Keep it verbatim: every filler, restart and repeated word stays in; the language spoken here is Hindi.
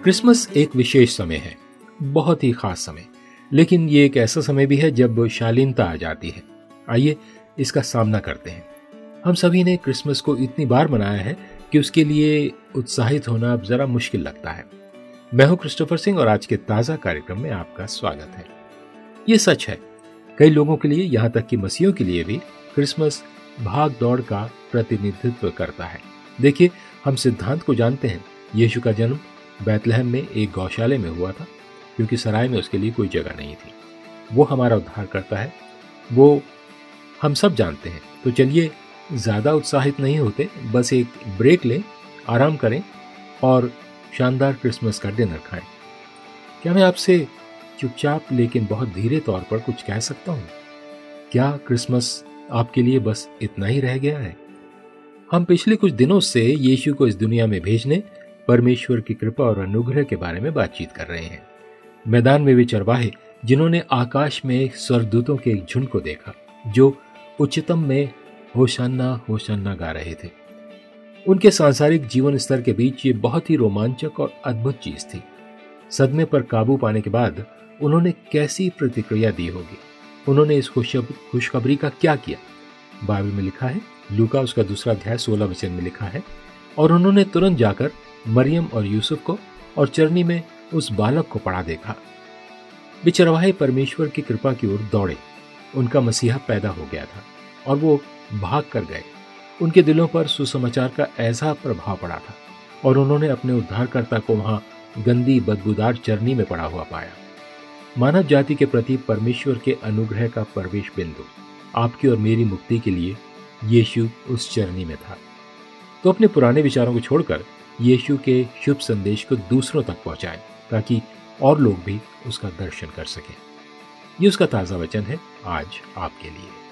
क्रिसमस एक विशेष समय है, बहुत ही खास समय, लेकिन ये एक ऐसा समय भी है जब शालीनता आ जाती है। आइए इसका सामना करते हैं। हम सभी ने क्रिसमस को इतनी बार मनाया है कि उसके लिए उत्साहित होना अब जरा मुश्किल लगता है। मैं हूं क्रिस्टोफर सिंह और आज के ताजा कार्यक्रम में आपका स्वागत है। ये सच है, कई लोगों के लिए, यहां तक कि मसीहों के लिए भी क्रिसमस भाग दौड़ का प्रतिनिधित्व करता है। देखिए, हम सिद्धांत को जानते हैं। यीशु का जन्म बैतलहम में एक गौशाले में हुआ था, क्योंकि सराय में उसके लिए कोई जगह नहीं थी। वो हमारा उद्धार करता है, वो हम सब जानते हैं। तो चलिए ज़्यादा उत्साहित नहीं होते, बस एक ब्रेक लें, आराम करें और शानदार क्रिसमस का डिनर खाएं। क्या मैं आपसे चुपचाप लेकिन बहुत धीरे तौर पर कुछ कह सकता हूँ? क्या क्रिसमस आपके लिए बस इतना ही रह गया है? हम पिछले कुछ दिनों से यीशु को इस दुनिया में भेजने, परमेश्वर की कृपा और अनुग्रह के बारे में बातचीत कर रहे हैं। मैदान में वे चरवाहे जिन्होंने आकाश में स्वर्गदूतों के एक झुंड को देखा जो उच्चतम में होशाना होशाना गा रहे थे, उनके सांसारिक जीवन स्तर के बीच ये बहुत ही रोमांचक और अद्भुत चीज थी। सदमे पर काबू पाने के बाद उन्होंने कैसी प्रतिक्रिया दी होगी? उन्होंने इस खुशखबरी का क्या किया? बाइबल में लिखा है, लूका उसका दूसरा अध्याय सोलह वचन में लिखा है, और उन्होंने तुरंत जाकर मरियम और यूसुफ को और चरनी में उस बालक को पड़ा देखा। वे चरवाहे परमेश्वर की कृपा की ओर दौड़े। उनका मसीहा पैदा हो गया था और वो भाग कर गए। उनके दिलों पर सुसमाचार का ऐसा प्रभाव पड़ा था और उन्होंने अपने उद्धारकर्ता को वहां गंदी बदबूदार चरनी में पड़ा हुआ पाया। मानव जाति के प्रति परमेश्वर के अनुग्रह का प्रवेश बिंदु, आपकी और मेरी मुक्ति के लिए यीशु उस चरनी में था। तो अपने पुराने विचारों को छोड़कर यीशु के शुभ संदेश को दूसरों तक पहुंचाएं, ताकि और लोग भी उसका दर्शन कर सकें। ये उसका ताजा वचन है आज आपके लिए।